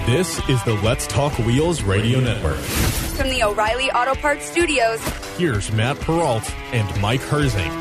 This is the Let's Talk Wheels radio network. From the O'Reilly Auto Parts Studios, Here's Matt Peralt and Mike Herzing.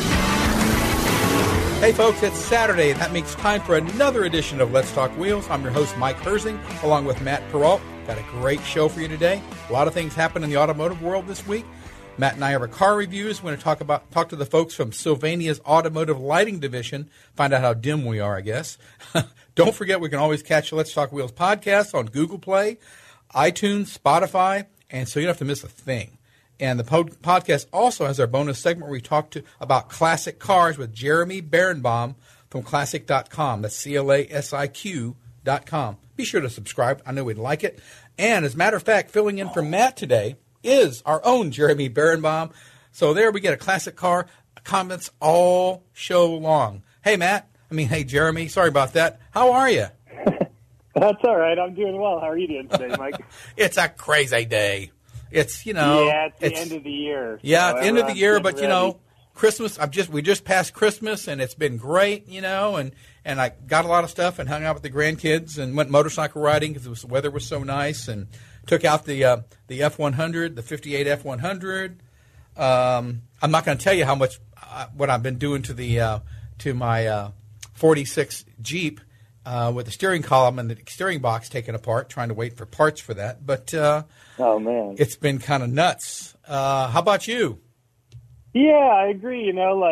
Hey folks, it's Saturday, and that makes time for another edition of Let's Talk Wheels. I'm your host, Mike Herzing, along with Matt Peralt. Got a great show for you today. A lot of things happen in the automotive world this week. Matt and I have our car reviews. We're going to talk to the folks from Sylvania's Automotive Lighting Division, find out how dim we are, I guess. Don't forget, we can always catch the Let's Talk Wheels podcast on Google Play, iTunes, Spotify, and so you don't have to miss a thing. And the podcast also has our bonus segment where we talk about classic cars with Jeremy Berenbaum from Classic.com. That's CLASIQ.com. Be sure to subscribe. I know we'd like it. And as a matter of fact, filling in for Matt today is our own Jeremy Berenbaum. So there we get a classic car, comments all show long. Hey, Matt. Hey, Jeremy. Sorry about that. How are you? That's all right. I'm doing well. How are you doing today, Mike? It's a crazy day. It's, Yeah, it's the end of the year. Yeah, so it's the end of the year, but, ready. Christmas, we just passed Christmas, and it's been great, and I got a lot of stuff and hung out with the grandkids and went motorcycle riding because the weather was so nice, and took out the F100, the 58 F100. I'm not going to tell you how much what I've been doing to my 46 Jeep with the steering column and the steering box taken apart, trying to wait for parts for that. But oh man, it's been kind of nuts. How about you? Yeah, I agree.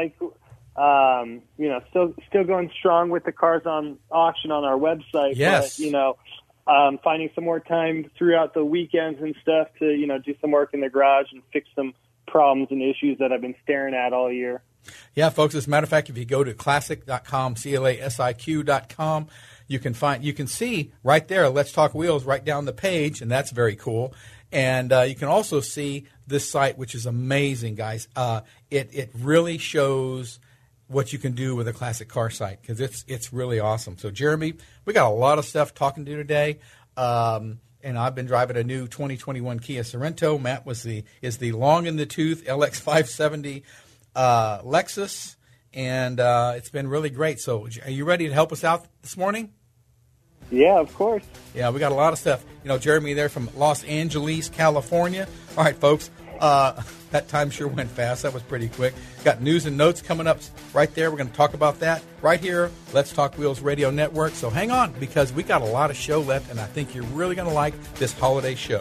Still going strong with the cars on auction on our website. Yes. But, finding some more time throughout the weekends and stuff to, do some work in the garage and fix some problems and issues that I've been staring at all year. Yeah, folks, as a matter of fact, if you go to classic.com, CLASIQ.com, you can see right there, Let's Talk Wheels, right down the page, and that's very cool. And you can also see this site, which is amazing, guys. It really shows what you can do with a classic car site because it's really awesome. So, Jeremy, we got a lot of stuff talking to today. And I've been driving a new 2021 Kia Sorento. Matt is the long in the tooth LX570 Lexus, and it's been really great. So, are you ready to help us out this morning? Yeah, of course. Yeah, we got a lot of stuff. Jeremy there from Los Angeles, California. All right, folks. That time sure went fast. That was pretty quick. Got news and notes coming up right there. We're going to talk about that right here. Let's Talk Wheels Radio Network. So hang on because we got a lot of show left, and I think you're really going to like this holiday show.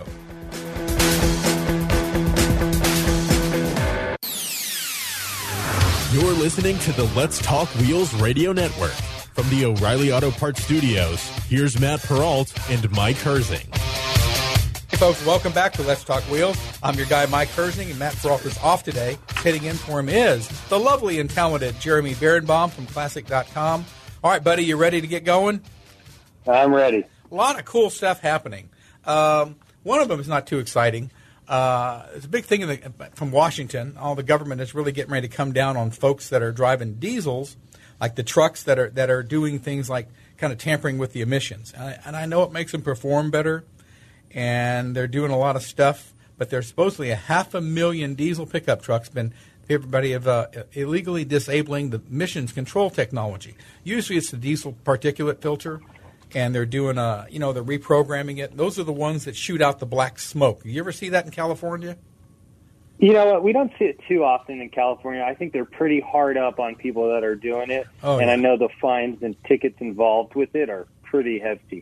You're listening to the Let's Talk Wheels radio network. From the O'Reilly Auto Parts Studios, here's Matt Peralt and Mike Herzing. Hey, folks, welcome back to Let's Talk Wheels. I'm your guy, Mike Herzing, and Matt Peralt is off today. Sitting in for him is the lovely and talented Jeremy Berenbaum from Classic.com. All right, buddy, you ready to get going? I'm ready. A lot of cool stuff happening. One of them is not too exciting. It's a big thing from Washington. All the government is really getting ready to come down on folks that are driving diesels, like the trucks that are doing things like kind of tampering with the emissions. And I know it makes them perform better, and they're doing a lot of stuff, but there's supposedly 500,000 diesel pickup trucks everybody have illegally disabling the emissions control technology. Usually it's the diesel particulate filter, and they're doing they're reprogramming it. Those are the ones that shoot out the black smoke. You ever see that in California? You know what? We don't see it too often in California. I think they're pretty hard up on people that are doing it. Oh, and yeah. I know the fines and tickets involved with it are pretty hefty.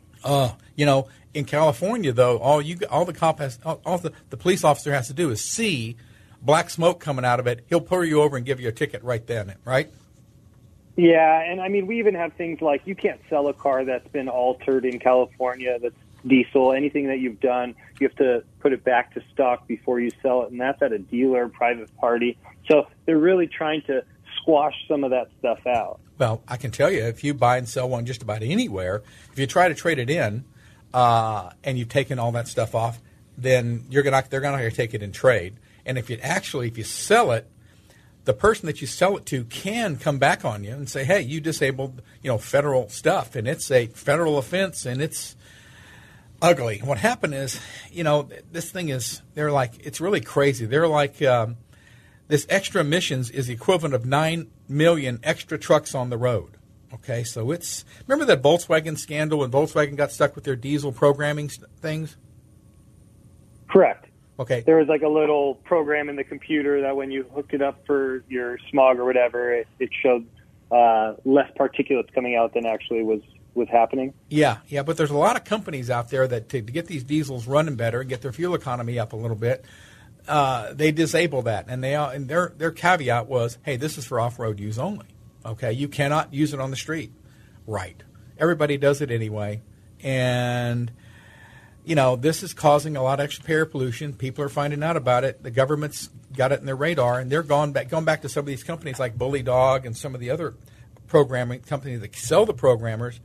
In California, though, all the police officer has to do is see black smoke coming out of it. He'll pull you over and give you a ticket right then, right? Yeah, and we even have things like you can't sell a car that's been altered in California that's diesel. Anything that you've done, you have to put it back to stock before you sell it, and that's at a dealer, private party. So they're really trying to squash some of that stuff out. Well, I can tell you, if you buy and sell one just about anywhere, if you try to trade it in and you've taken all that stuff off, then they're not going to take it in trade. And if you sell it, the person that you sell it to can come back on you and say, hey, you disabled, federal stuff, and it's a federal offense, and it's ugly. What happened is, this thing is, it's really crazy. They're like, this extra emissions is the equivalent of 9 million extra trucks on the road. Okay, so remember that Volkswagen scandal when Volkswagen got stuck with their diesel programming things? Correct. Okay. There was like a little program in the computer that when you hooked it up for your smog or whatever, it showed less particulates coming out than actually was happening. Yeah, but there's a lot of companies out there that to get these diesels running better and get their fuel economy up a little bit, they disable that, and their caveat was, hey, this is for off-road use only. Okay, you cannot use it on the street. Right. Everybody does it anyway, and this is causing a lot of extra air pollution. People are finding out about it. The government's got it in their radar, and they're going back to some of these companies like Bully Dog and some of the other programming companies that sell the programmers,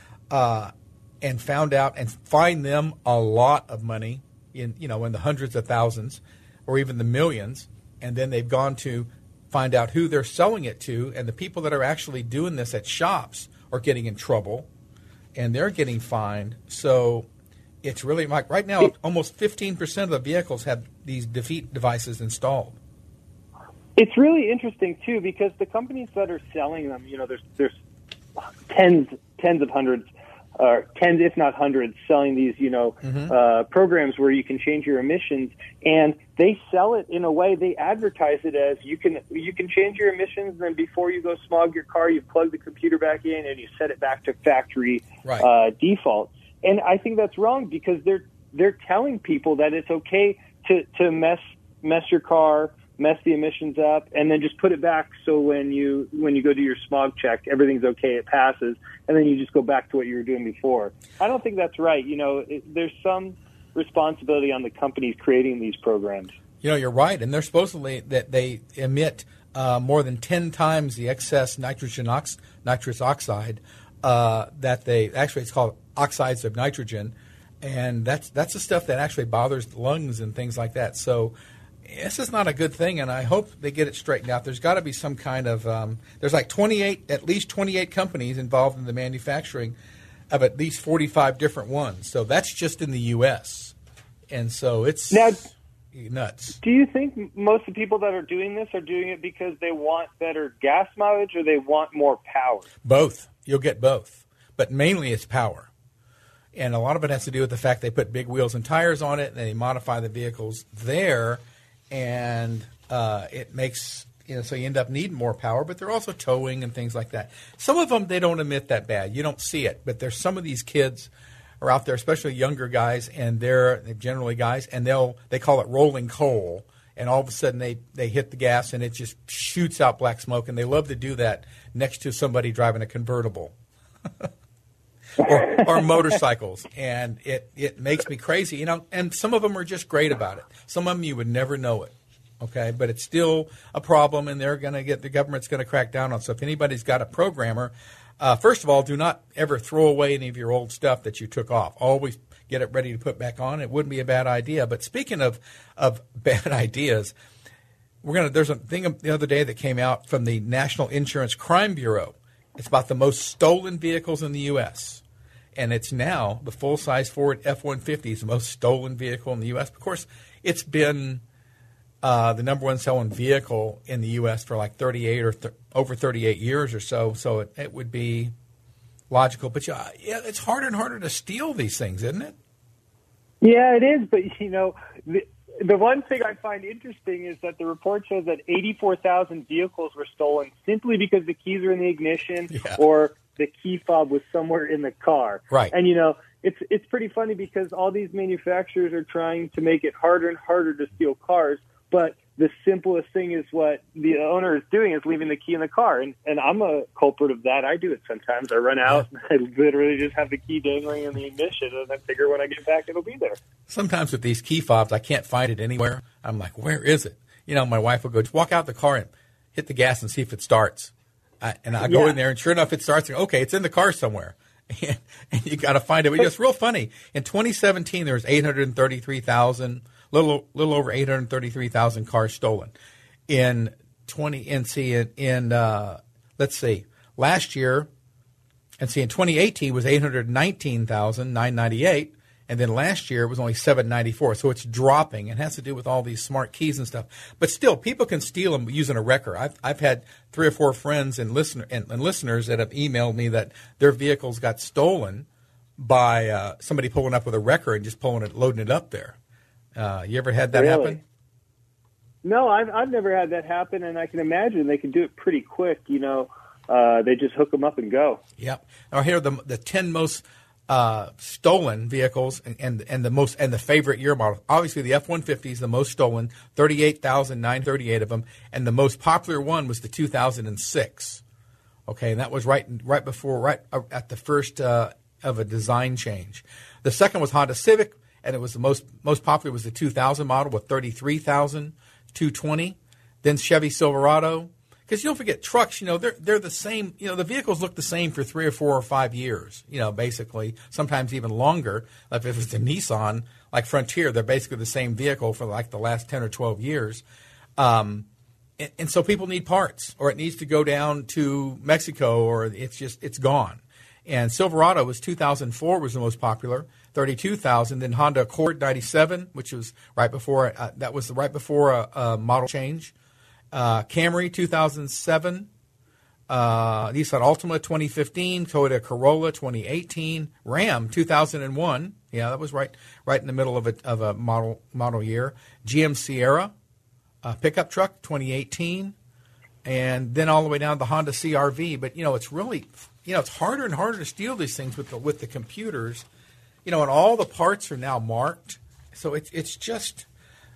and found out and find them a lot of money in the hundreds of thousands or even the millions, and then they've gone to find out who they're selling it to, and the people that are actually doing this at shops are getting in trouble, and they're getting fined. So it's really like right now, almost 15% of the vehicles have these defeat devices installed. It's really interesting too because the companies that are selling them, there's tens of hundreds, or tens if not hundreds, selling these programs where you can change your emissions, and they sell it in a way, they advertise it as you can change your emissions, and then before you go smog your car, you plug the computer back in and you set it back to factory default. And I think that's wrong because they're telling people that it's okay to mess your car, mess the emissions up, and then just put it back so when you go do your smog check, everything's okay, it passes, and then you just go back to what you were doing before. I don't think that's right. There's some responsibility on the companies creating these programs. You're right, and they're supposedly that they emit more than 10 times the excess nitrous oxide that they actually, it's called oxides of nitrogen, and that's the stuff that actually bothers the lungs and things like that. So this is not a good thing, and I hope they get it straightened out. There's got to be some kind of there's like at least 28 companies involved in the manufacturing of at least 45 different ones. So that's just in the U.S., and so it's nuts. Do you think most of the people that are doing this are doing it because they want better gas mileage or they want more power? Both. You'll get both, but mainly it's power. And a lot of it has to do with the fact they put big wheels and tires on it, and they modify the vehicles there, and it makes so you end up needing more power. But they're also towing and things like that. Some of them they don't emit that bad. You don't see it, but there's some of these kids are out there, especially younger guys, and they're generally guys, and they call it rolling coal, and all of a sudden they hit the gas and it just shoots out black smoke, and they love to do that next to somebody driving a convertible. or motorcycles, and it makes me crazy, and some of them are just great about it. Some of them you would never know it, okay, but it's still a problem, and the government's going to crack down on. So if anybody's got a programmer, first of all, do not ever throw away any of your old stuff that you took off. Always get it ready to put back on. It wouldn't be a bad idea. But speaking of bad ideas, there's a thing the other day that came out from the National Insurance Crime Bureau. It's about the most stolen vehicles in the U.S., and it's now the full-size Ford F-150 is the most stolen vehicle in the U.S. Of course, it's been the number one selling vehicle in the U.S. for like 38 or over 38 years or so. So it would be logical. But it's harder and harder to steal these things, isn't it? Yeah, it is. But the one thing I find interesting is that the report shows that 84,000 vehicles were stolen simply because the keys were in the ignition or the key fob was somewhere in the car. Right. And, it's pretty funny because all these manufacturers are trying to make it harder and harder to steal cars, but the simplest thing is what the owner is doing is leaving the key in the car. And I'm a culprit of that. I do it sometimes. I run out and I literally just have the key dangling in the ignition, and I figure when I get back it'll be there. Sometimes with these key fobs, I can't find it anywhere. I'm like, where is it? My wife will go, just walk out the car and hit the gas and see if it starts. And I go in there, and sure enough, it starts. Okay, it's in the car somewhere. And you got to find it. It's real funny. In 2017, there was 833,000 little over 833,000 cars stolen. Last year, in 2018 was 819,998, And then last year it was only $7.94, so it's dropping. It has to do with all these smart keys and stuff. But still, people can steal them using a wrecker. I've had 3 or 4 friends and listeners that have emailed me that their vehicles got stolen by somebody pulling up with a wrecker and just loading it up there. You ever had that happen? No, I've never had that happen, and I can imagine they can do it pretty quick. They just hook them up and go. Yep. Now here are the 10 most stolen vehicles and the favorite year model. Obviously, the F-150 is the most stolen, 38,938 of them, and the most popular one was the 2006. Okay, and that was right at the first of a design change. The second was Honda Civic, and it was the most popular was the 2000 model with 33,220. Then Chevy Silverado. Because you don't forget, trucks, they're the same. The vehicles look the same for 3 or 4 or 5 years, basically, sometimes even longer. Like if it's a Nissan, like Frontier, they're basically the same vehicle for like the last 10 or 12 years. And so people need parts, or it needs to go down to Mexico, or it's gone. And Silverado was 2004 was the most popular, 32,000. Then Honda Accord 97, which was right before a model change. Camry 2007, Nissan Altima 2015, Toyota Corolla 2018, Ram 2001. Yeah, that was right in the middle of a model year. GM Sierra, pickup truck 2018, and then all the way down to the Honda CR-V. But it's really it's harder and harder to steal these things with the computers. And all the parts are now marked, so it just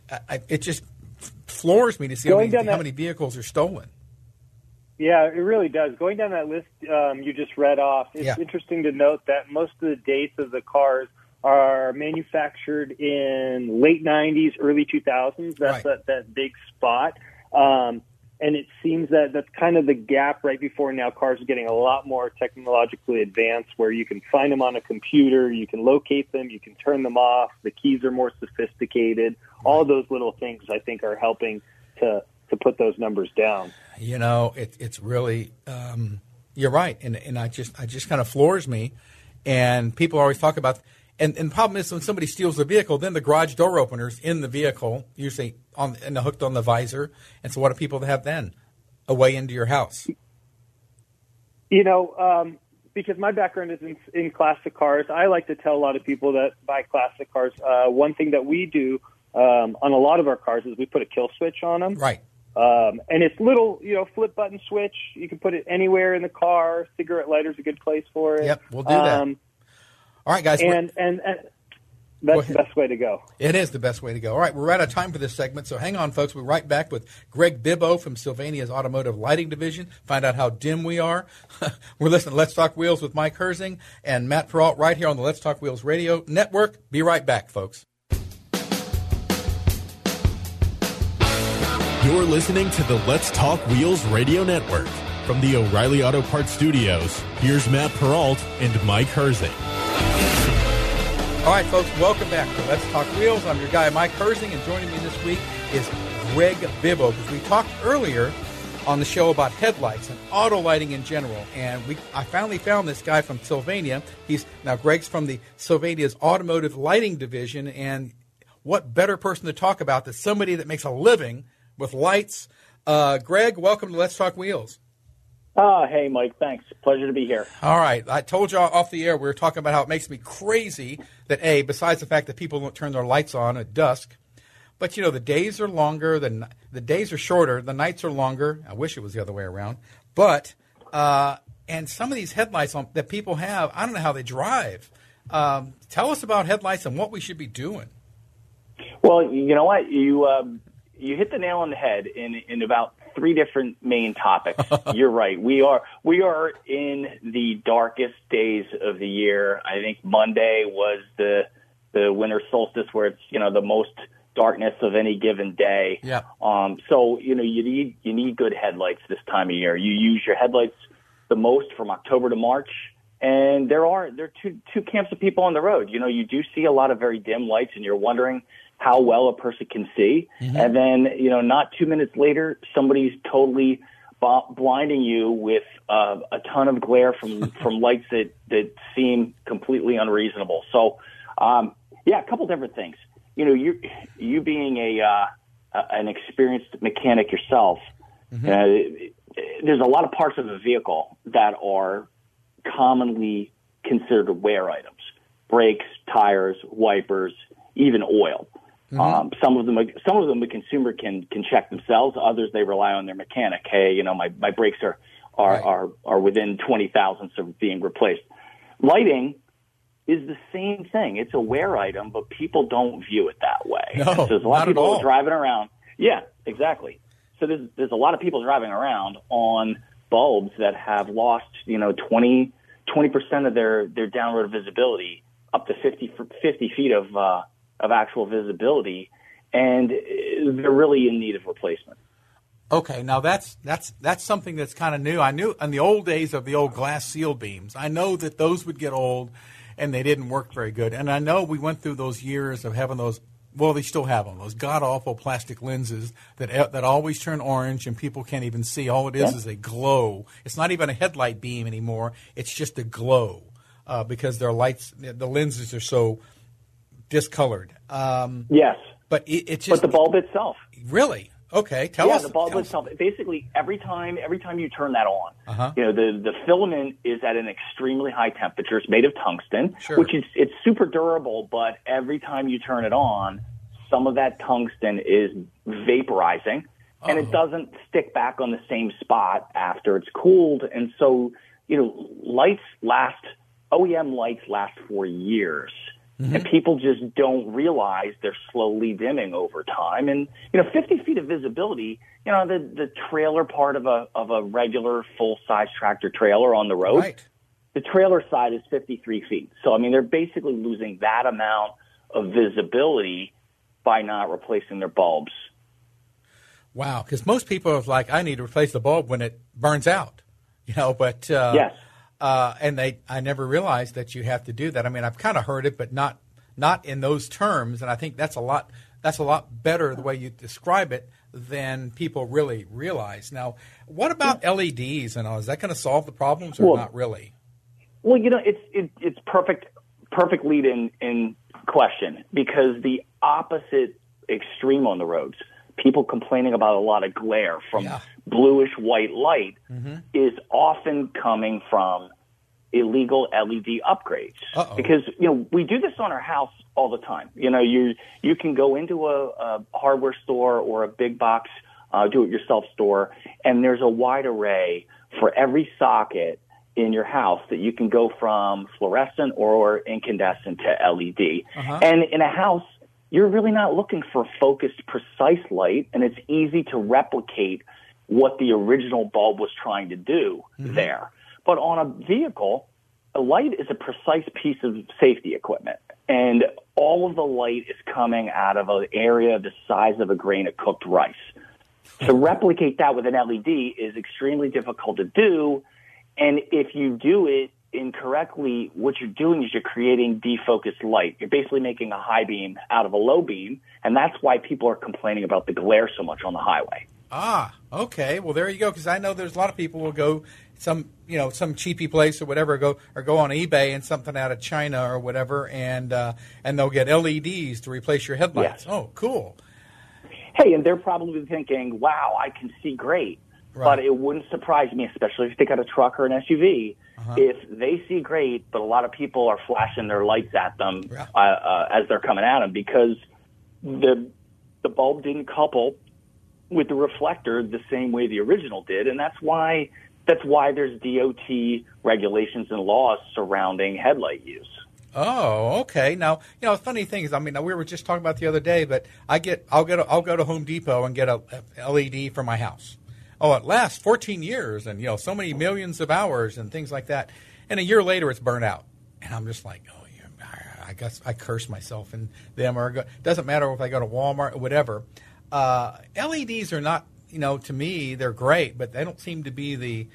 floors me to see how many vehicles are stolen. Yeah, it really does. Going down that list you just read off, it's interesting to note that most of the dates of the cars are manufactured in late 90s, early 2000s. That's right. that big spot. And it seems that that's kind of the gap right before now. Cars are getting a lot more technologically advanced where you can find them on a computer, you can locate them, you can turn them off, the keys are more sophisticated. All those little things, I think, are helping to put those numbers down. It's really you're right, and it just kind of floors me. And people always talk about, and the problem is when somebody steals the vehicle, then the garage door opener's in the vehicle, usually hooked on the visor. And so what do people have then? A way into your house. Because my background is in classic cars, I like to tell a lot of people that buy classic cars, one thing that we do on a lot of our cars is we put a kill switch on them. Right. And it's little, flip button switch. You can put it anywhere in the car. Cigarette lighter's a good place for it. Yep, we'll do that. All right, guys. And that's the best way to go. It is the best way to go. All right, we're out of time for this segment, so hang on, folks. We'll be right back with Greg Bibbo from Sylvania's Automotive Lighting Division. Find out how dim we are. We're listening to Let's Talk Wheels with Mike Herzing and Matt Peralt right here on the Let's Talk Wheels Radio Network. Be right back, folks. You're listening to the Let's Talk Wheels Radio Network. From the O'Reilly Auto Parts Studios, here's Matt Peralt and Mike Herzing. All right, folks, welcome back to Let's Talk Wheels. I'm your guy, Mike Herzing, and joining me this week is Greg Bibbo, because we talked earlier on the show about headlights and auto lighting in general, and I finally found this guy from Sylvania. Greg's from the Sylvania's Automotive Lighting Division, and what better person to talk about than somebody that makes a living with lights. Greg, welcome to Let's Talk Wheels. Hey, Mike, thanks. Pleasure to be here. All right. I told you off the air, we were talking about how it makes me crazy that, besides the fact that people don't turn their lights on at dusk, but, the days are longer, the days are shorter, the nights are longer. I wish it was the other way around. But, and some of these headlights that people have, I don't know how they drive. Tell us about headlights and what we should be doing. Well, you know what? You hit the nail on the head in about 3 different main topics. You're right. We are in the darkest days of the year. I think Monday was the winter solstice where it's, the most darkness of any given day. Yeah. So, you need good headlights this time of year. You use your headlights the most from October to March. And there are two camps of people on the road. You do see a lot of very dim lights, and you're wondering how well a person can see. Mm-hmm. And then, not 2 minutes later, somebody's totally blinding you with a ton of glare from lights that seem completely unreasonable. So Yeah, a couple different things. You know, you being an experienced mechanic yourself, there's a lot of parts of a vehicle that are commonly considered wear items: brakes, tires, wipers, even oil. Some of them the consumer can check themselves. Others, they rely on their mechanic. Hey, you know, my brakes are within 20 thousandths of being replaced. Lighting is the same thing. It's a wear item, but people don't view it that way. No, so there's a lot of people all. driving around. Yeah, exactly. So there's a lot of people driving around on bulbs that have lost, 20% of their downward visibility, up to 50 feet of actual visibility, and they're really in need of replacement. Okay, now that's something that's kind of new. I knew in the old days of the old glass seal beams, I know that those would get old and they didn't work very good. And I know we went through those years of having those, well, they still have them, those god-awful plastic lenses that always turn orange and people can't even see. All it is a glow. It's not even a headlight beam anymore. It's just a glow because their lights, the lenses are so discolored. Yes. But it's just... But the bulb itself. Really? Okay, tell us. Yeah, the bulb itself. Basically, every time you turn that on, Uh-huh. The filament is at an extremely high temperature. It's made of tungsten, Sure. which it's super durable. But every time you turn it on, some of that tungsten is vaporizing, and it doesn't stick back on the same spot after it's cooled. And so, OEM lights last for years. And people just don't realize they're slowly dimming over time. And, 50 feet of visibility, the trailer part of a regular full-size tractor trailer on the road, Right. the trailer side is 53 feet. So, I mean, they're basically losing that amount of visibility by not replacing their bulbs. Wow, because most people are like, I need to replace the bulb when it burns out, but... Yes. And I never realized that you have to do that. I mean, I've kind of heard it, but not in those terms. And I think that's a lot better the way you describe it than people really realize. Now, what about LEDs and all? Is that going to solve the problems or not really? Well, it's perfect lead in question, because the opposite extreme on the roads, people complaining about a lot of glare from bluish white light, is often coming from illegal LED upgrades. Uh-oh. Because, we do this on our house all the time. You can go into a hardware store or a big box do-it-yourself store, and there's a wide array for every socket in your house that you can go from fluorescent or incandescent to LED. Uh-huh. And in a house, you're really not looking for focused, precise light, and it's easy to replicate what the original bulb was trying to do there. But on a vehicle, a light is a precise piece of safety equipment, and all of the light is coming out of an area the size of a grain of cooked rice. To replicate that with an LED is extremely difficult to do, and if you do it incorrectly, what you're doing is you're creating defocused light. You're basically making a high beam out of a low beam, and that's why people are complaining about the glare so much on the highway. Ah, okay. Well, there you go. Because I know there's a lot of people who will go some cheapy place or whatever, go on eBay and something out of China or whatever, and they'll get LEDs to replace your headlights. Yes. Oh, cool. Hey, and they're probably thinking, wow, I can see great. Right. But it wouldn't surprise me, especially if they got a truck or an SUV, if they see great, but a lot of people are flashing their lights at them as they're coming at them, because the bulb didn't couple with the reflector the same way the original did, and that's why there's DOT regulations and laws surrounding headlight use. Oh, okay. Now, the funny thing is, I mean, we were just talking about the other day, but I'll go to Home Depot and get a LED for my house. Oh, it lasts 14 years and, so many millions of hours and things like that. And a year later, it's burnt out. And I'm just like, oh, yeah, I guess I curse myself and them. Or doesn't matter if I go to Walmart or whatever. LEDs are not, to me, they're great, but they don't seem to be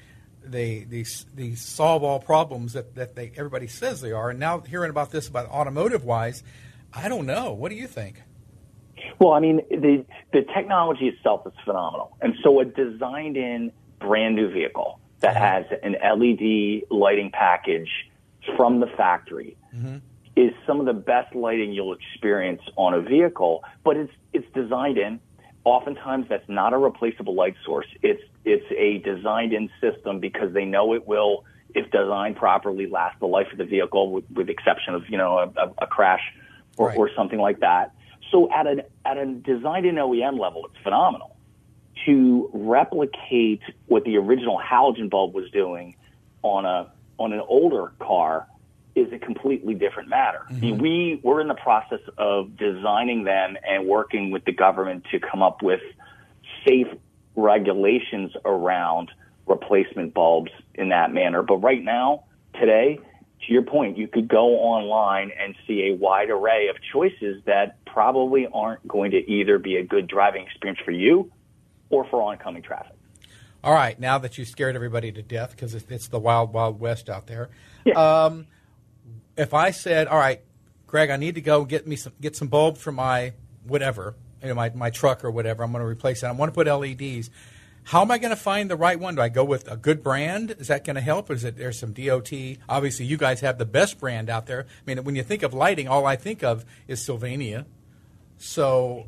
the solve all problems that everybody says they are. And now hearing about this about automotive wise, I don't know. What do you think? Well, I mean, the technology itself is phenomenal. And so a designed-in brand-new vehicle that has an LED lighting package from the factory is some of the best lighting you'll experience on a vehicle, but it's designed in. Oftentimes, that's not a replaceable light source. It's a designed-in system because they know it will, if designed properly, last the life of the vehicle, with the exception of a crash or something like that. So at a designed-in OEM level, it's phenomenal. To replicate what the original halogen bulb was doing on an older car is a completely different matter. Mm-hmm. I mean, we're in the process of designing them and working with the government to come up with safe regulations around replacement bulbs in that manner. But right now, today, to your point, you could go online and see a wide array of choices that probably aren't going to either be a good driving experience for you or for oncoming traffic. All right, now that you scared everybody to death because it's the wild, wild west out there. Yeah. If I said, all right, Greg, I need to go get some bulbs for my whatever, my truck or whatever, I'm going to replace it. I want to put LEDs. How am I going to find the right one? Do I go with a good brand? Is that going to help? Or is it there's some DOT? Obviously, you guys have the best brand out there. I mean, when you think of lighting, all I think of is Sylvania. So,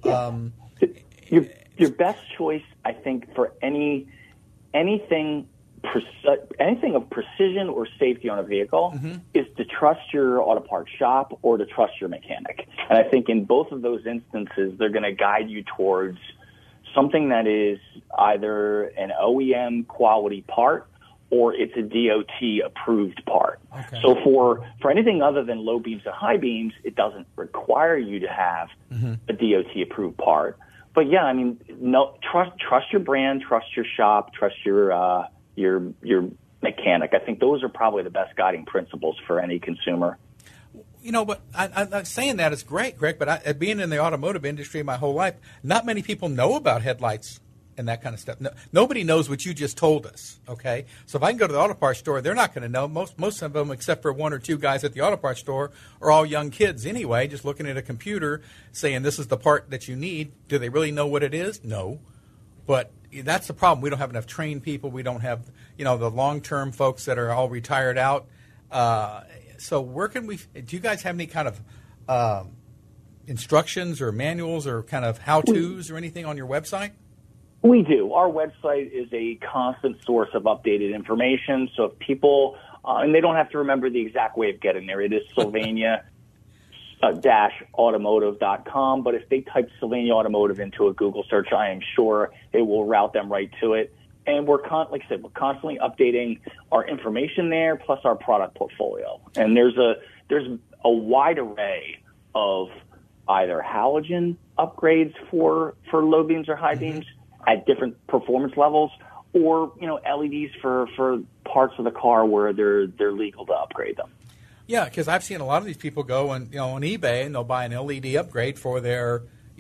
your best choice, I think, for anything of precision or safety on a vehicle is to trust your auto parts shop or to trust your mechanic. And I think in both of those instances, they're going to guide you towards something that is either an OEM quality part or it's a DOT approved part. Okay. So for anything other than low beams and high beams, it doesn't require you to have a DOT approved part. But yeah, I mean, trust your brand, trust your shop, trust your mechanic. I think those are probably the best guiding principles for any consumer. But I'm saying that is great, Greg, but being in the automotive industry my whole life, not many people know about headlights and that kind of stuff. No, nobody knows what you just told us, okay? So if I can go to the auto parts store, they're not going to know. Most of them, except for one or two guys at the auto parts store, are all young kids anyway, just looking at a computer saying this is the part that you need. Do they really know what it is? No. But that's the problem. We don't have enough trained people. We don't have, the long-term folks that are all retired out. So where can we – do you guys have any kind of instructions or manuals or kind of how-tos or anything on your website? We do. Our website is a constant source of updated information. So if people and they don't have to remember the exact way of getting there. It is Sylvania-automotive.com. But if they type Sylvania Automotive into a Google search, I am sure it will route them right to it. And we're constantly updating our information there, plus our product portfolio. And there's a wide array of either halogen upgrades for low beams or high beams at different performance levels, or LEDs for parts of the car where they're legal to upgrade them. Yeah, because I've seen a lot of these people go on eBay and they'll buy an LED upgrade for their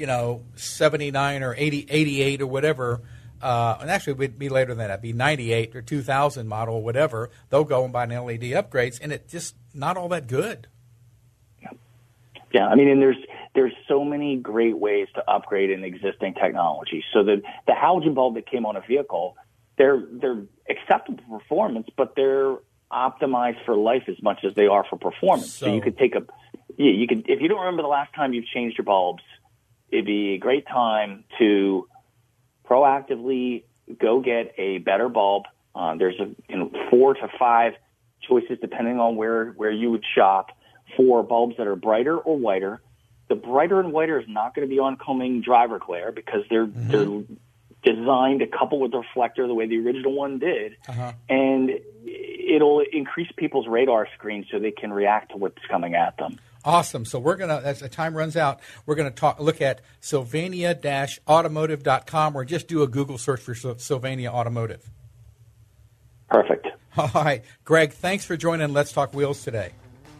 79 or 88 or whatever. And actually, it would be later than that. It'd be 98 or 2000 model or whatever. They'll go and buy an LED upgrades, and it's just not all that good. Yeah, I mean, and there's so many great ways to upgrade an existing technology. So the halogen bulb that came on a vehicle, they're acceptable performance, but they're optimized for life as much as they are for performance. So you could if you don't remember the last time you've changed your bulbs, it'd be a great time to proactively go get a better bulb. There's 4 to 5 choices depending on where you would shop for bulbs that are brighter or whiter. The brighter and whiter is not going to be oncoming driver glare because they're designed to couple with the reflector the way the original one did, and it'll increase people's radar screen so they can react to what's coming at them. Awesome. So we're going to, as the time runs out, we're going to look at Sylvania-automotive.com or just do a Google search for Sylvania Automotive. Perfect. All right. Greg, thanks for joining Let's Talk Wheels today.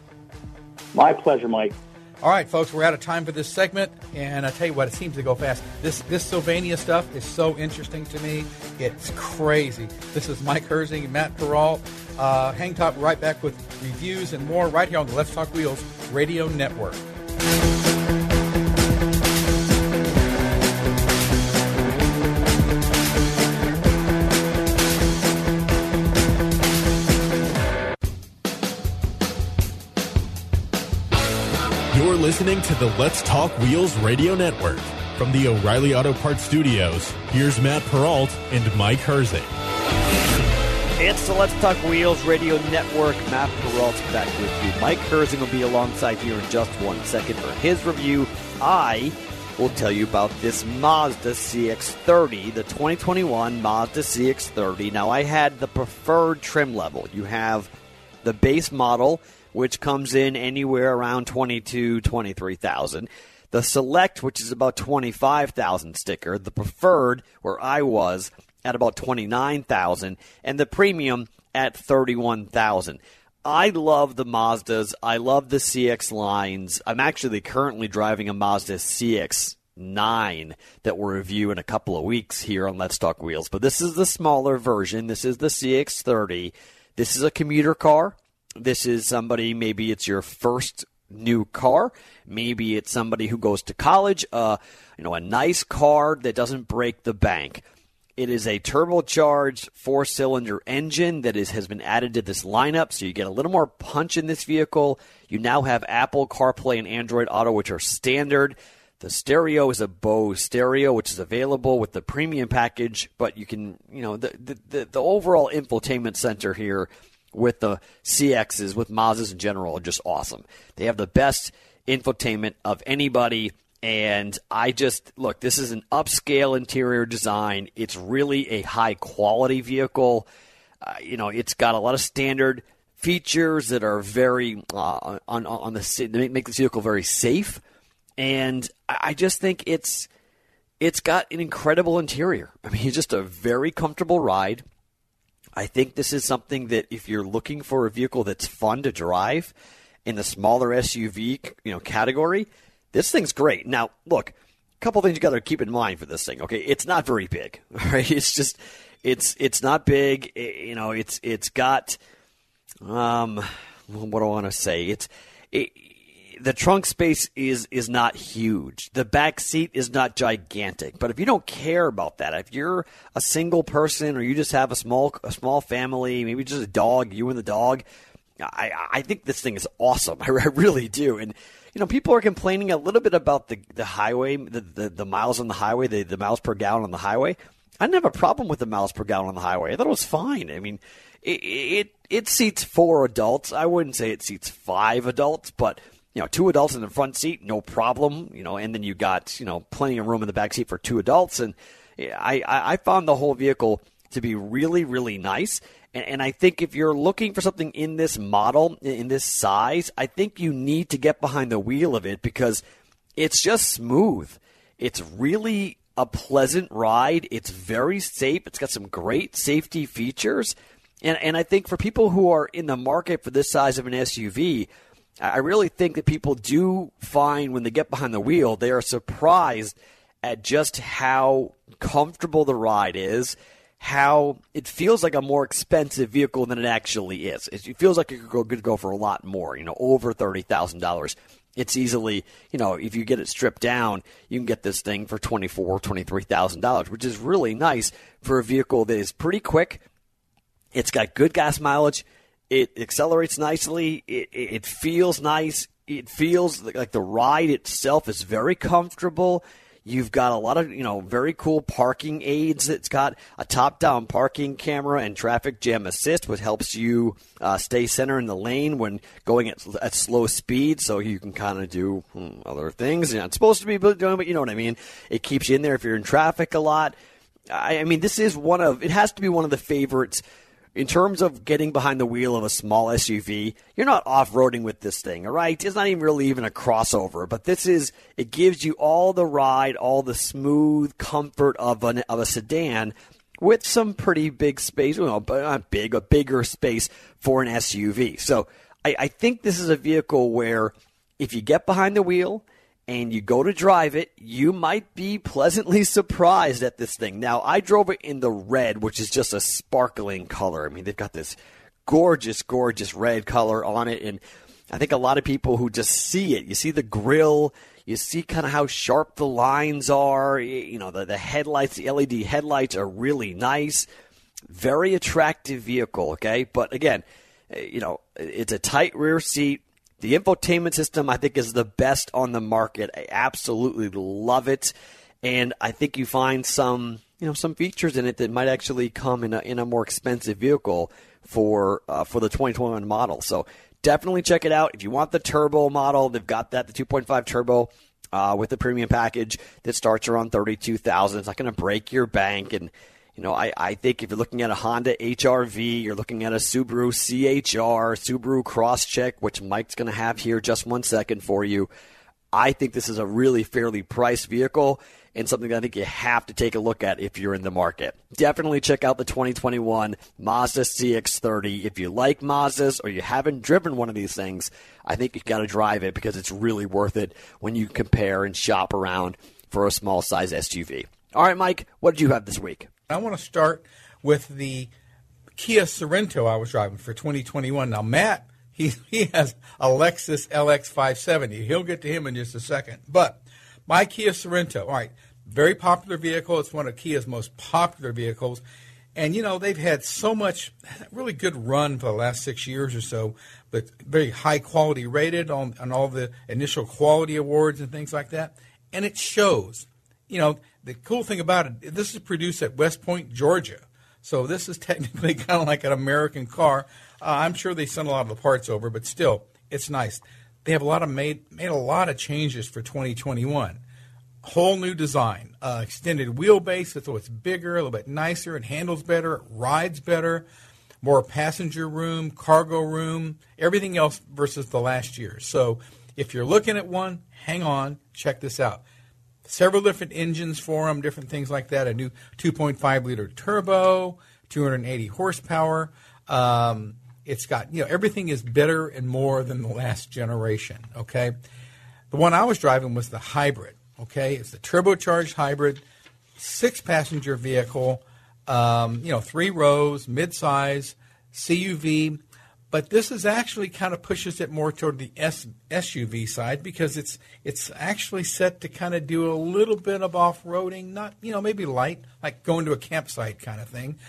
My pleasure, Mike. All right, folks, we're out of time for this segment, and I tell you what, it seems to go fast. This Sylvania stuff is so interesting to me. It's crazy. This is Mike Herzing and Matt Peralt. Hang top, right back with reviews and more right here on the Let's Talk Wheels Radio Network. You're listening to the Let's Talk Wheels Radio Network. From the O'Reilly Auto Parts Studios, here's Matt Peralt and Mike Herzing. It's the Let's Talk Wheels Radio Network. Matt Peralt's back with you. Mike Herzing will be alongside here in just 1 second for his review. I will tell you about this Mazda CX-30, the 2021 Mazda CX-30. Now, I had the preferred trim level. You have the base model, which comes in anywhere around $22,000, $23,000. The Select, which is about $25,000 sticker. The preferred, where I was, at about $29,000, and the premium at $31,000. I love the Mazdas. I love the CX lines. I'm actually currently driving a Mazda CX-9 that we'll review in a couple of weeks here on Let's Talk Wheels. But this is the smaller version. This is the CX-30. This is a commuter car. This is somebody, maybe it's your first new car. Maybe it's somebody who goes to college. A nice car that doesn't break the bank. It is a turbocharged 4-cylinder engine that has been added to this lineup, so you get a little more punch in this vehicle. You now have Apple CarPlay and Android Auto, which are standard. The stereo is a Bose stereo, which is available with the premium package, but you can, the overall infotainment center here with the CXs, with Mazdas in general, are just awesome. They have the best infotainment of anybody. And this is an upscale interior design. It's really a high-quality vehicle. It's got a lot of standard features that are very they make this vehicle very safe. And I just think it's got an incredible interior. I mean, it's just a very comfortable ride. I think this is something that if you're looking for a vehicle that's fun to drive in the smaller SUV category, this thing's great. Now, look, a couple things you got to keep in mind for this thing. Okay, it's not very big. Right? It's just, it's not big. It's got, what do I want to say? The trunk space is not huge. The back seat is not gigantic. But if you don't care about that, if you're a single person or you just have a small family, maybe just a dog, you and the dog, I think this thing is awesome. I really do. And people are complaining a little bit about the highway, the miles on the highway, the miles per gallon on the highway. I didn't have a problem with the miles per gallon on the highway. I thought it was fine. I mean, it seats 4 adults. I wouldn't say it seats 5 adults, but 2 adults in the front seat, no problem. And then you got plenty of room in the back seat for 2 adults. And I found the whole vehicle to be really, really nice. And I think if you're looking for something in this model, in this size, I think you need to get behind the wheel of it because it's just smooth. It's really a pleasant ride. It's very safe. It's got some great safety features. And I think for people who are in the market for this size of an SUV, I really think that people do find when they get behind the wheel, they are surprised at just how comfortable the ride is, how it feels like a more expensive vehicle than it actually is. It feels like it could go for a lot more, over $30,000. It's easily, if you get it stripped down, you can get this thing for $24,000, $23,000, which is really nice for a vehicle that is pretty quick. It's got good gas mileage. It accelerates nicely. It feels nice. It feels like the ride itself is very comfortable. You've got a lot of, very cool parking aids. It's got a top-down parking camera and traffic jam assist, which helps you stay center in the lane when going at slow speed, so you can kind of do other things you're not supposed to be doing, but you know what I mean. It keeps you in there if you're in traffic a lot. I mean, this is it has to be one of the favorites. In terms of getting behind the wheel of a small SUV, you're not off-roading with this thing, all right? It's not really even a crossover, but it gives you all the ride, all the smooth comfort of a sedan with some pretty big space, but not big, a bigger space for an SUV. So I think this is a vehicle where if you get behind the wheel and you go to drive it, you might be pleasantly surprised at this thing. Now, I drove it in the red, which is just a sparkling color. I mean, they've got this gorgeous, gorgeous red color on it, and I think a lot of people who just see it, you see the grille, you see kind of how sharp the lines are, the headlights, the LED headlights are really nice. Very attractive vehicle, okay? But again, it's a tight rear seat. The infotainment system, I think, is the best on the market. I absolutely love it. And I think you find some features in it that might actually come in a more expensive vehicle for the 2021 model. So definitely check it out. If you want the turbo model, they've got that, the 2.5 turbo with the premium package that starts around $32,000. It's not going to break your bank. And I think if you're looking at a Honda HR-V, you're looking at a Subaru CHR, Subaru Crosstrek, which Mike's going to have here just 1 second for you. I think this is a really fairly priced vehicle and something that I think you have to take a look at if you're in the market. Definitely check out the 2021 Mazda CX-30. If you like Mazdas or you haven't driven one of these things, I think you've got to drive it because it's really worth it when you compare and shop around for a small size SUV. All right, Mike, what did you have this week? I want to start with the Kia Sorento I was driving for 2021. Now, Matt, he has a Lexus LX 570. He'll get to him in just a second. But my Kia Sorento, all right, very popular vehicle. It's one of Kia's most popular vehicles. And, they've had so much really good run for the last 6 years or so, but very high quality rated on all the initial quality awards and things like that. And it shows. The cool thing about it, this is produced at West Point, Georgia. So this is technically kind of like an American car. I'm sure they sent a lot of the parts over, but still, it's nice. They have made a lot of changes for 2021. Whole new design, extended wheelbase, so it's bigger, a little bit nicer, it handles better, it rides better, more passenger room, cargo room, everything else versus the last year. So if you're looking at one, hang on, check this out. Several different engines for them, different things like that. A new 2.5-liter turbo, 280 horsepower. It's got, everything is better and more than the last generation, okay? The one I was driving was the hybrid, okay? It's the turbocharged hybrid, 6-passenger vehicle, 3 rows, midsize, CUV. But this is actually kind of pushes it more toward the SUV side because it's actually set to kind of do a little bit of off-roading, not, maybe light, like going to a campsite kind of thing.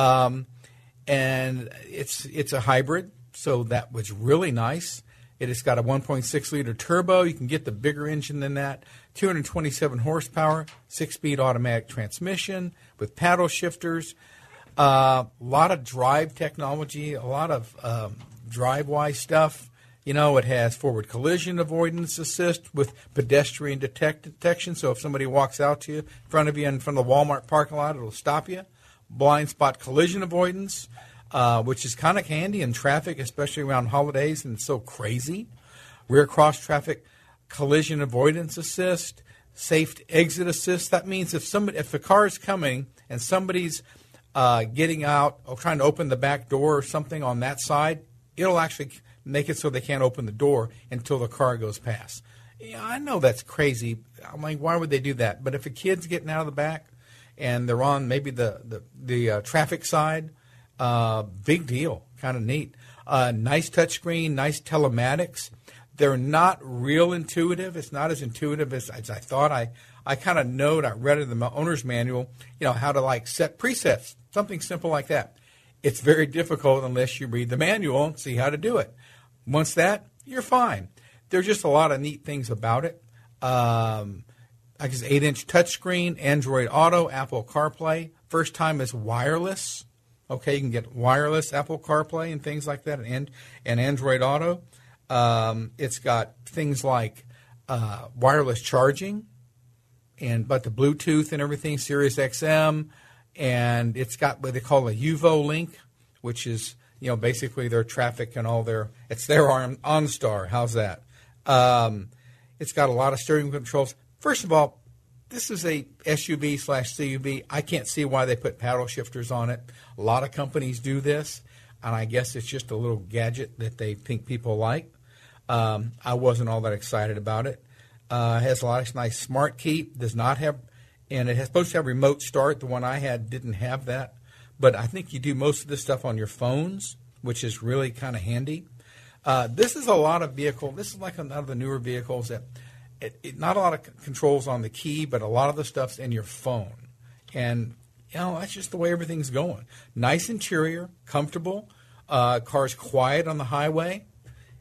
And it's a hybrid, so that was really nice. It has got a 1.6-liter turbo. You can get the bigger engine than that. 227 horsepower, 6-speed automatic transmission with paddle shifters. A lot of drive technology, a lot of drive-wise stuff. It has forward collision avoidance assist with pedestrian detection. So if somebody walks out to you, in front of the Walmart parking lot, it'll stop you. Blind spot collision avoidance, which is kind of handy in traffic, especially around holidays, and it's so crazy. Rear cross traffic collision avoidance assist, safe exit assist. That means if a car is coming and somebody's getting out or trying to open the back door or something on that side, it'll actually make it so they can't open the door until the car goes past. Yeah, I know that's crazy. I'm like, why would they do that? But if a kid's getting out of the back and they're on maybe the traffic side, big deal, kind of neat. Nice touchscreen, nice telematics. They're not real intuitive. It's not as intuitive as I thought. I kind of know, I read in the owner's manual, how to set presets, something simple like that. It's very difficult unless you read the manual and see how to do it. Once that, you're fine. There's just a lot of neat things about it. Like it's 8-inch touchscreen, Android Auto, Apple CarPlay. First time is wireless. Okay, you can get wireless Apple CarPlay and things like that, and Android Auto. It's got things like wireless charging, but the Bluetooth and everything, Sirius XM, and it's got what they call a UVO link, which is basically their traffic and it's their OnStar. How's that? It's got a lot of steering controls. First of all, this is a SUV/CUV. I can't see why they put paddle shifters on it. A lot of companies do this, and I guess it's just a little gadget that they think people like. I wasn't all that excited about it. It has a lot of nice smart key. Does not have, and it has supposed to have remote start. The one I had didn't have that, but I think you do most of this stuff on your phones, which is really kind of handy. This is a lot of vehicle. This is like one of the newer vehicles that not a lot of controls on the key, but a lot of the stuff's in your phone, and that's just the way everything's going. Nice interior, comfortable. Car's quiet on the highway.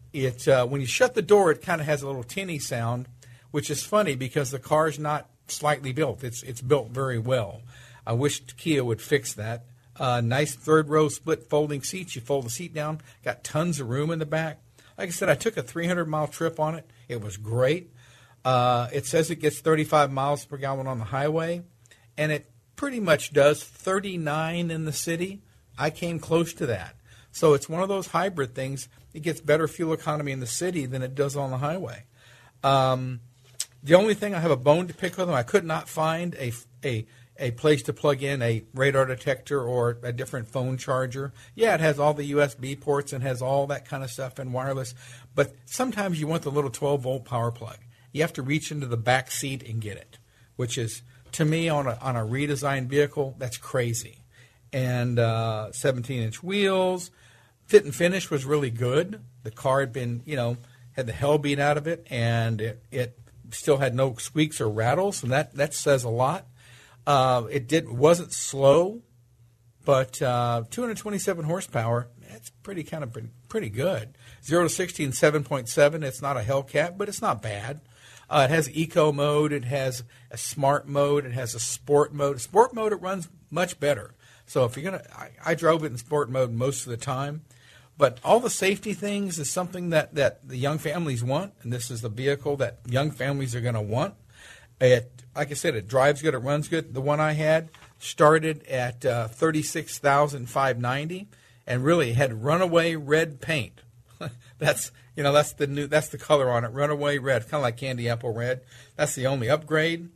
when you shut the door, it kind of has a little tinny sound, which is funny because the car's not slightly built. It's built very well. I wish Kia would fix that. Nice third row split folding seats. You fold the seat down. Got tons of room in the back. Like I said, I took a 300-mile trip on it. It was great. It says it gets 35 miles per gallon on the highway, and it pretty much does 39 in the city. I came close to that. So it's one of those hybrid things. It gets better fuel economy in the city than it does on the highway. The only thing I have a bone to pick with them, I could not find a place to plug in a radar detector or a different phone charger. Yeah, it has all the USB ports and has all that kind of stuff and wireless, but sometimes you want the little 12-volt power plug. You have to reach into the back seat and get it, which is, to me, on a redesigned vehicle, that's crazy. And 17-inch wheels. Fit and finish was really good. The car had been, had the hell beat out of it, and it still had no squeaks or rattles, and that says a lot. It wasn't slow, but 227 horsepower. That's pretty good. 0 to 60 in 7.7. It's not a Hellcat, but it's not bad. It has eco mode. It has a smart mode. It has a sport mode. Sport mode, it runs much better. So if you're I drove it in sport mode most of the time. But all the safety things is something that the young families want, and this is the vehicle that young families are going to want. Like I said, it drives good, it runs good. The one I had started at $36,590, and really had runaway red paint. That's the color on it, runaway red, kind of like candy apple red. That's the only upgrade.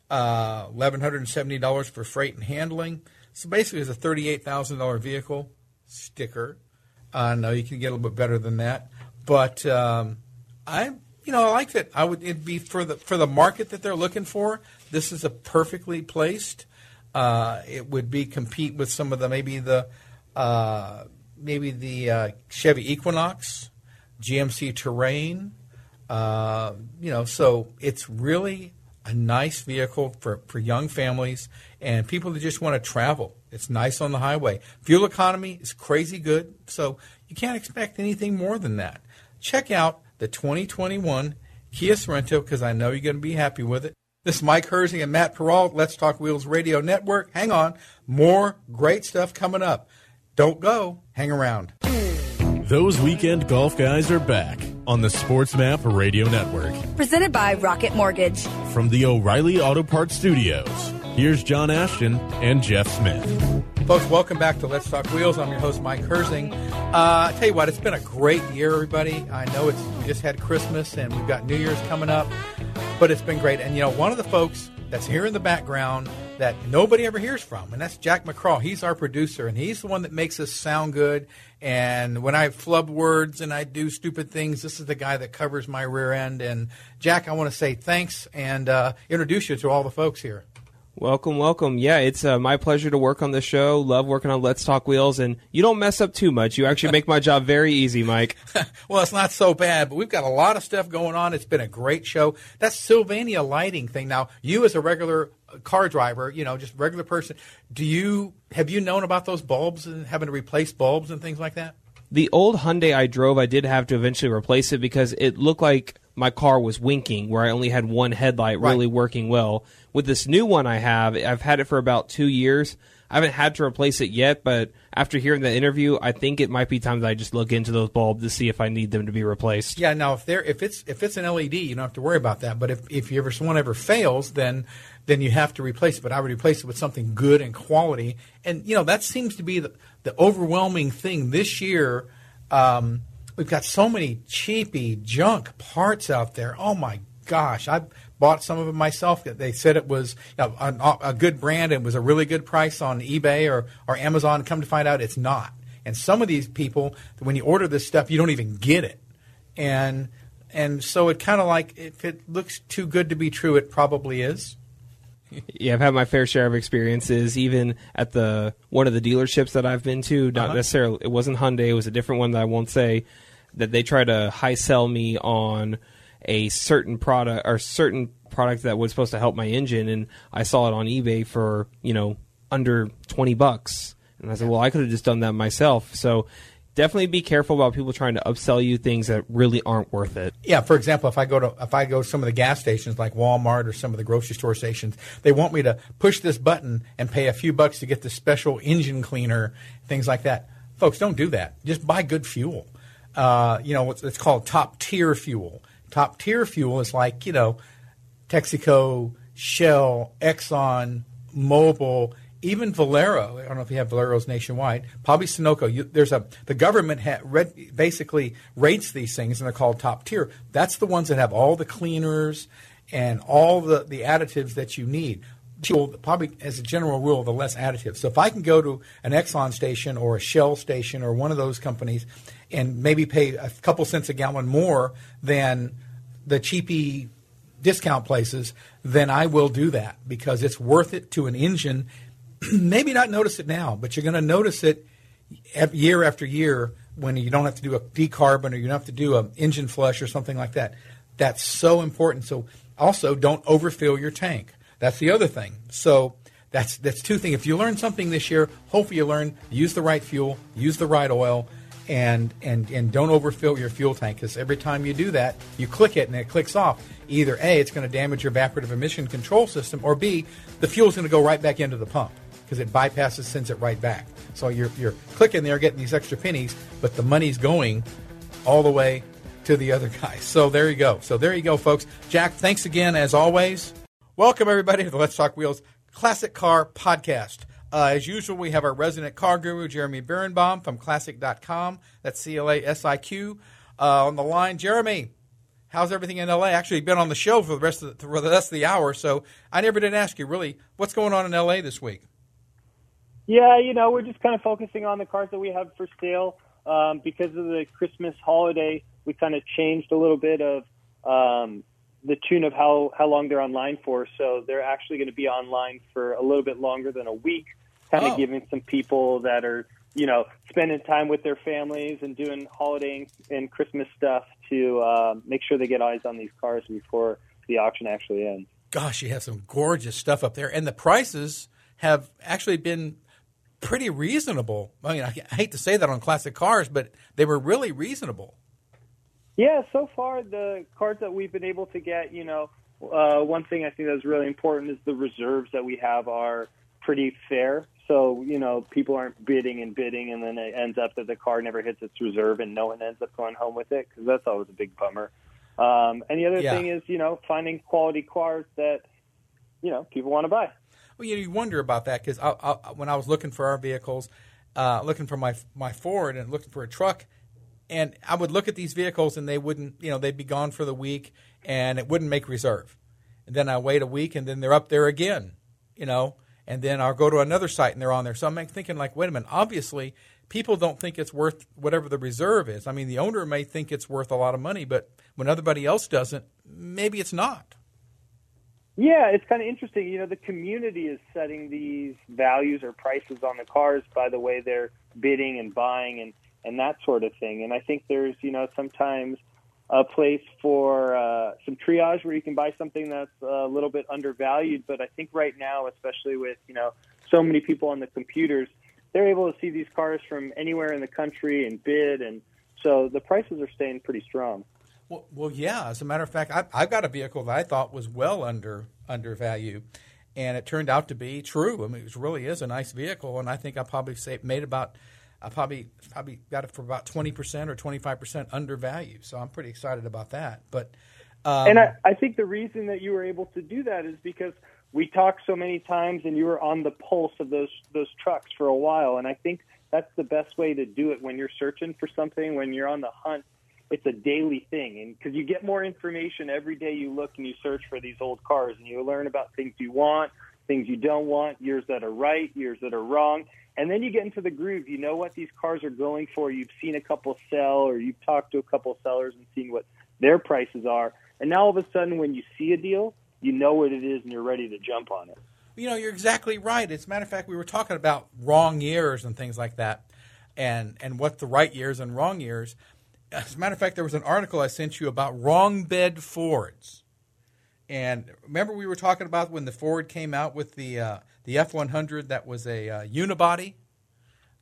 $1,170 for freight and handling. So basically, it's a $38,000 vehicle. Sticker. No, you can get a little bit better than that, but I like that. It'd be for the market that they're looking for. This is a perfectly placed. It would compete with some of the maybe the Chevy Equinox, GMC Terrain. So it's really a nice vehicle for young families and people that just want to travel. It's nice on the highway. Fuel economy is crazy good, so you can't expect anything more than that. Check out the 2021 Kia Sorento because I know you're going to be happy with it. This is Mike Herzing and Matt Peralt, Let's Talk Wheels Radio Network. Hang on. More great stuff coming up. Don't go. Hang around. Those weekend golf guys are back on the Sports Map Radio Network. Presented by Rocket Mortgage. From the O'Reilly Auto Parts Studios, here's John Ashton and Jeff Smith. Folks, welcome back to Let's Talk Wheels. I'm your host, Mike Herzing. I tell you what, it's been a great year, everybody. I know we just had Christmas and we've got New Year's coming up, but it's been great. And, one of the folks that's here in the background that nobody ever hears from, and that's Jack McCraw. He's our producer, and he's the one that makes us sound good. And when I flub words and I do stupid things, this is the guy that covers my rear end. And, Jack, I want to say thanks and introduce you to all the folks here. Welcome. Yeah, it's my pleasure to work on the show. Love working on Let's Talk Wheels, and you don't mess up too much. You actually make my job very easy, Mike. Well, it's not so bad, but we've got a lot of stuff going on. It's been a great show. That Sylvania lighting thing. Now, you as a regular car driver, just regular person, have you known about those bulbs and having to replace bulbs and things like that? The old Hyundai I drove, I did have to eventually replace it because it looked like my car was winking where I only had one headlight really working well. With this new one I've had it for about 2 years. I haven't had to replace it yet, but after hearing the interview, I think it might be time that I just look into those bulbs to see if I need them to be replaced. Yeah, now if it's an LED, you don't have to worry about that. But if one ever fails, then you have to replace it. But I would replace it with something good and quality. And that seems to be the overwhelming thing this year. We've got so many cheapy junk parts out there. Oh my gosh, I bought some of them myself. They said it was a good brand and was a really good price on eBay or Amazon. Come to find out, it's not. And some of these people, when you order this stuff, you don't even get it. And so it kind of like, if it looks too good to be true, it probably is. Yeah, I've had my fair share of experiences, even at one of the dealerships that I've been to. Not necessarily, it wasn't Hyundai. It was a different one that I won't say. That they try to high sell me on a certain product that was supposed to help my engine, and I saw it on eBay for under $20, and I said, well, I could have just done that myself. So definitely be careful about people trying to upsell you things that really aren't worth it. Yeah, for example, if I go to some of the gas stations like Walmart or some of the grocery store stations, they want me to push this button and pay a few bucks to get this special engine cleaner, things like that. Folks, don't do that. Just buy good fuel. It's called top tier fuel. Top tier fuel is like, Texaco, Shell, Exxon, Mobil, even Valero. I don't know if you have Valeros nationwide. Probably Sunoco. The government basically rates these things, and they're called top tier. That's the ones that have all the cleaners and all the additives that you need. Probably, as a general rule, the less additives. So if I can go to an Exxon station or a Shell station or one of those companies and maybe pay a couple cents a gallon more than the cheapy discount places, then I will do that because it's worth it to an engine. Maybe not notice it now, but you're going to notice it year after year when you don't have to do a decarbon or you don't have to do an engine flush or something like that. That's so important. So also don't overfill your tank. That's the other thing. So that's two things. If you learn something this year, hopefully you learn use the right fuel, use the right oil, and don't overfill your fuel tank, because every time you do that, you click it and it clicks off. Either A, it's going to damage your evaporative emission control system, or B, the fuel's going to go right back into the pump because it bypasses, sends it right back. So you're clicking there, getting these extra pennies, but the money's going all the way to the other guy. So there you go. So there you go, folks. Jack, thanks again as always. Welcome, everybody, to the Let's Talk Wheels Classic Car Podcast. As usual, we have our resident car guru, Jeremy Birnbaum from Classic.com. That's CLASIQ on the line. Jeremy, how's everything in L.A.? Actually, you've been on the show for the rest of the hour, so I never did ask you, really, what's going on in L.A. this week? Yeah, we're just kind of focusing on the cars that we have for sale. Because of the Christmas holiday, we kind of changed a little bit of the tune of how long they're online for. So they're actually going to be online for a little bit longer than a week, kind of giving some people that are, spending time with their families and doing holiday and Christmas stuff to make sure they get eyes on these cars before the auction actually ends. Gosh, you have some gorgeous stuff up there. And the prices have actually been pretty reasonable. I mean, I hate to say that on classic cars, but they were really reasonable. Yeah, so far the cars that we've been able to get, one thing I think that's really important is the reserves that we have are pretty fair. So, people aren't bidding, and then it ends up that the car never hits its reserve and no one ends up going home with it, because that's always a big bummer. And the other thing is, finding quality cars that, people want to buy. Well, you wonder about that, because when I was looking for our vehicles, looking for my Ford and looking for a truck, and I would look at these vehicles and they wouldn't, they'd be gone for the week and it wouldn't make reserve. And then I wait a week and then they're up there again, and then I'll go to another site and they're on there. So I'm thinking like, wait a minute, obviously people don't think it's worth whatever the reserve is. I mean, the owner may think it's worth a lot of money, but when everybody else doesn't, maybe it's not. Yeah, it's kind of interesting. The community is setting these values or prices on the cars by the way they're bidding and buying and that sort of thing. And I think there's, sometimes a place for some triage where you can buy something that's a little bit undervalued. But I think right now, especially with, so many people on the computers, they're able to see these cars from anywhere in the country and bid. And so the prices are staying pretty strong. Well, yeah. As a matter of fact, I've got a vehicle that I thought was well undervalued, and it turned out to be true. I mean, it really is a nice vehicle, and I think I probably got it for about 20% or 25% undervalued. So I'm pretty excited about that. But and I think the reason that you were able to do that is because we talked so many times, and you were on the pulse of those trucks for a while. And I think that's the best way to do it when you're searching for something, when you're on the hunt. It's a daily thing, and because you get more information every day you look and you search for these old cars, and you learn about things you want, things you don't want, years that are right, years that are wrong, and then you get into the groove. You know what these cars are going for. You've seen a couple sell, or you've talked to a couple sellers and seen what their prices are, and now all of a sudden when you see a deal, you know what it is and you're ready to jump on it. You're exactly right. As a matter of fact, we were talking about wrong years and things like that, and what the right years and wrong years. As a matter of fact, there was an article I sent you about wrong bed Fords. And remember we were talking about when the Ford came out with the F-100 that was a unibody?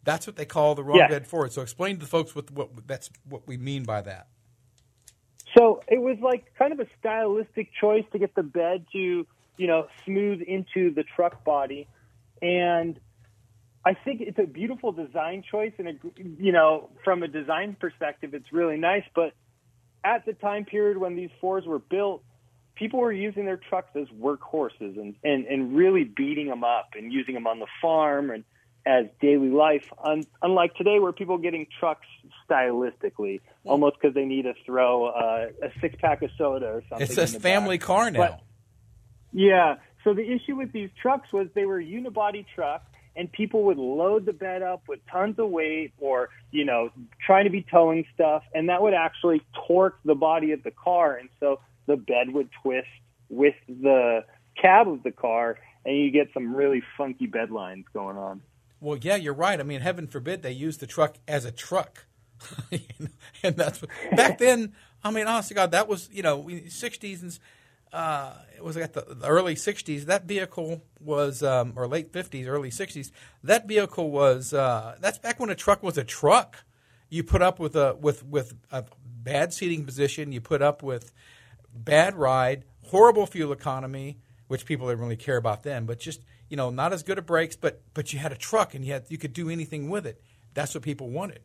That's what they call the wrong Yeah. bed Ford. So explain to the folks that's what we mean by that. So it was like kind of a stylistic choice to get the bed to, smooth into the truck body. And I think it's a beautiful design choice. And, from a design perspective, it's really nice. But at the time period when these Fords were built, people were using their trucks as workhorses and really beating them up and using them on the farm and as daily life, unlike today where people are getting trucks stylistically, almost because they need to throw a six-pack of soda or something. It says in the family back. car now. But, yeah. So the issue with these trucks was they were unibody trucks, and people would load the bed up with tons of weight or, trying to be towing stuff, and that would actually torque the body of the car. And so the bed would twist with the cab of the car, and you get some really funky bed lines going on. Well, yeah, you're right. I mean, heaven forbid they use the truck as a truck. And that's what, back then, I mean, honest to God, that was, 60s and it was at the early 60s. That vehicle was, or late 50s, early 60s. That vehicle was, that's back when a truck was a truck. You put up with a bad seating position. You put up with bad ride, horrible fuel economy, which people didn't really care about then, but just, not as good at brakes, but you had a truck and you could do anything with it. That's what people wanted.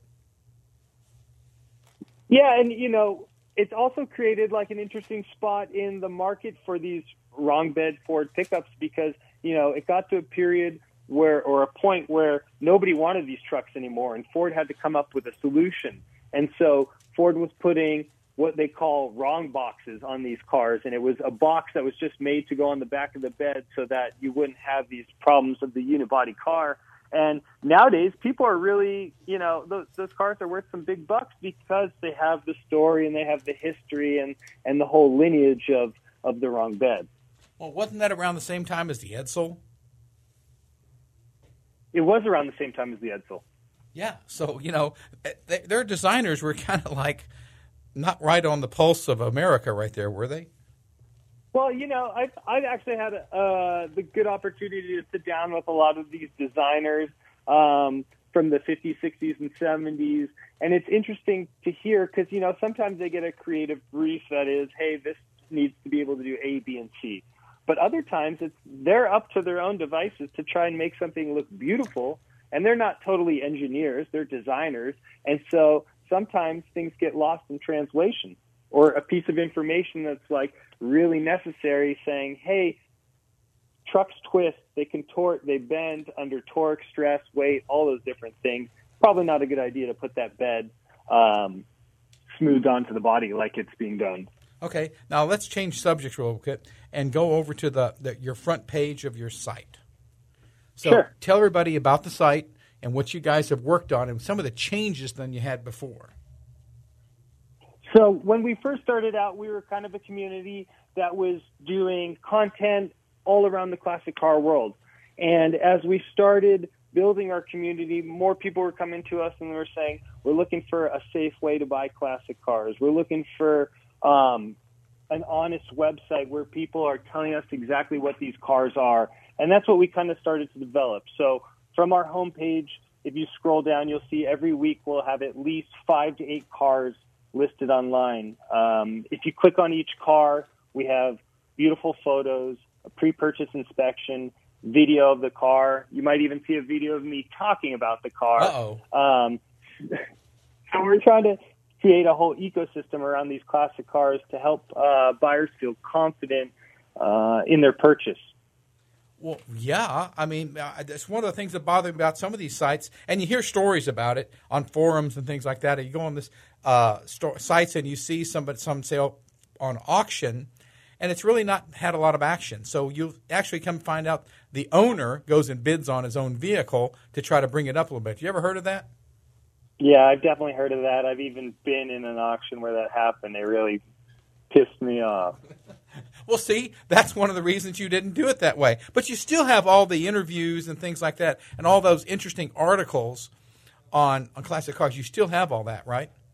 Yeah, and, it's also created like an interesting spot in the market for these wrong bed Ford pickups because, it got to a period or a point where nobody wanted these trucks anymore, and Ford had to come up with a solution. And so Ford was putting what they call wrong boxes on these cars, and it was a box that was just made to go on the back of the bed so that you wouldn't have these problems of the unibody car. And nowadays, people are really, those cars are worth some big bucks because they have the story and they have the history and the whole lineage of the wrong bed. Well, wasn't that around the same time as the Edsel? It was around the same time as the Edsel. Yeah, so, their designers were kind of like not right on the pulse of America right there, were they? Well, I've actually had the good opportunity to sit down with a lot of these designers from the 50s, 60s, and 70s, and it's interesting to hear because, sometimes they get a creative brief that is, hey, this needs to be able to do A, B, and C. But other times they're up to their own devices to try and make something look beautiful, and they're not totally engineers, they're designers, and so sometimes things get lost in translation or a piece of information that's like really necessary saying, hey, trucks twist, they contort, they bend under torque, stress, weight, all those different things. Probably not a good idea to put that bed smoothed onto the body like it's being done. Okay, now let's change subjects real quick and go over to your front page of your site. So Sure. Tell everybody about the site and what you guys have worked on and some of the changes than you had before. So when we first started out, we were kind of a community that was doing content all around the classic car world. And as we started building our community, more people were coming to us and they were saying, we're looking for a safe way to buy classic cars. We're looking for an honest website where people are telling us exactly what these cars are. And that's what we kind of started to develop. So from our homepage, if you scroll down, you'll see every week we'll have at least 5 to 8 cars listed online. If you click on each car, we have beautiful photos, a pre-purchase inspection, video of the car. You might even see a video of me talking about the car. Uh-oh. So we're trying to create a whole ecosystem around these classic cars to help buyers feel confident in their purchase. Well, yeah. I mean, that's one of the things that bother me about some of these sites, and you hear stories about it on forums and things like that. And you go on this sites and you see some sale on auction, and it's really not had a lot of action. So you actually come find out the owner goes and bids on his own vehicle to try to bring it up a little bit. You ever heard of that? Yeah, I've definitely heard of that. I've even been in an auction where that happened. It really pissed me off. Well, see, that's one of the reasons you didn't do it that way. But you still have all the interviews and things like that and all those interesting articles on classic cars. You still have all that, right?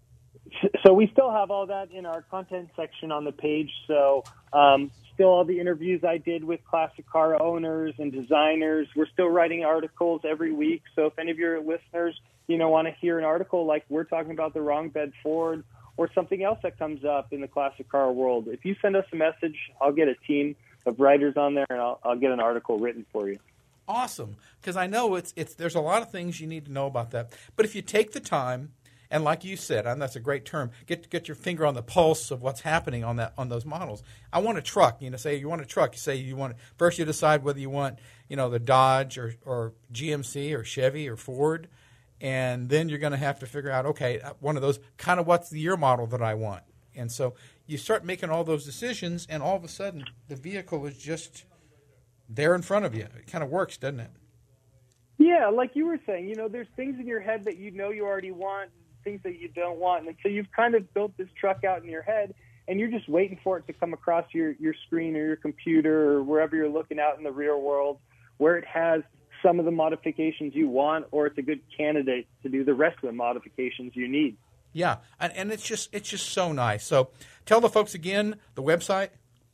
So we still have all that in our content section on the page. So still all the interviews I did with classic car owners and designers. We're still writing articles every week. So if any of your listeners, want to hear an article like we're talking about the wrong bed Ford or something else that comes up in the classic car world, if you send us a message, I'll get a team of writers on there and I'll get an article written for you. Awesome. Because I know it's there's a lot of things you need to know about that. But if you take the time, and like you said, and that's a great term, get your finger on the pulse of what's happening on those models. I want a truck. Say you want a truck. You say you want first. You decide whether you want the Dodge or GMC or Chevy or Ford, and then you're going to have to figure out one of those kind of what's the year model that I want. And so you start making all those decisions, and all of a sudden the vehicle is just there in front of you. It kind of works, doesn't it? Yeah, like you were saying, there's things in your head that you already want, things that you don't want. And so you've kind of built this truck out in your head, and you're just waiting for it to come across your screen or your computer or wherever you're looking out in the real world where it has some of the modifications you want, or it's a good candidate to do the rest of the modifications you need. Yeah, and it's just so nice. So tell the folks again the website.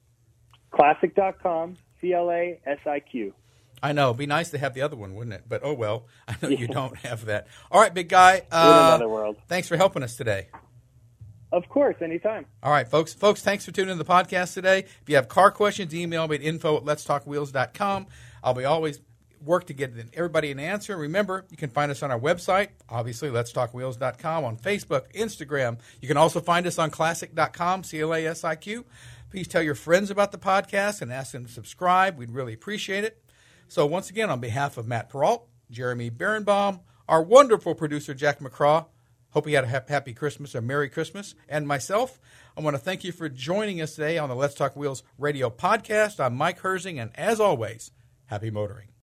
Classic.com, CLASIQ. I know. It'd be nice to have the other one, wouldn't it? But oh well. I know you don't have that. All right, big guy. In another world. Thanks for helping us today. Of course, anytime. All right, folks, thanks for tuning in to the podcast today. If you have car questions, email me at info@letstalkwheels.com. I'll be always work to get everybody an answer. Remember, you can find us on our website, obviously, letstalkwheels.com, on Facebook, Instagram. You can also find us on classic.com, CLASIQ. Please tell your friends about the podcast and ask them to subscribe. We'd really appreciate it. So once again, on behalf of Matt Perrault, Jeremy Berenbaum, our wonderful producer, Jack McCraw, hope you had a happy Christmas or Merry Christmas, and myself, I want to thank you for joining us today on the Let's Talk Wheels radio podcast. I'm Mike Herzing, and as always, happy motoring.